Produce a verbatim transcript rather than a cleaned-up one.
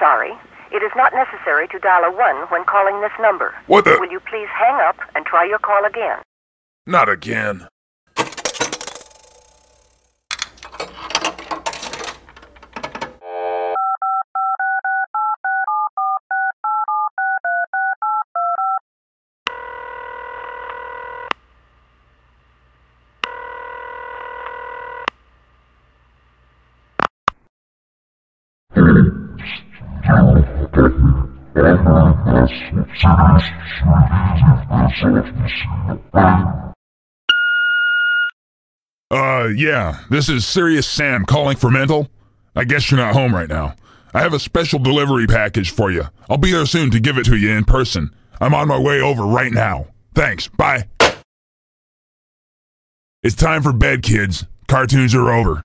sorry. It is not necessary to dial a one when calling this number. What the? Will you please hang up and try your call again? Not again. Uh, yeah, this is Serious Sam calling for Mental. I guess you're not home right now. I have a special delivery package for you. I'll be there soon to give it to you in person. I'm on my way over right now. Thanks, bye. It's time for bed, kids. Cartoons are over.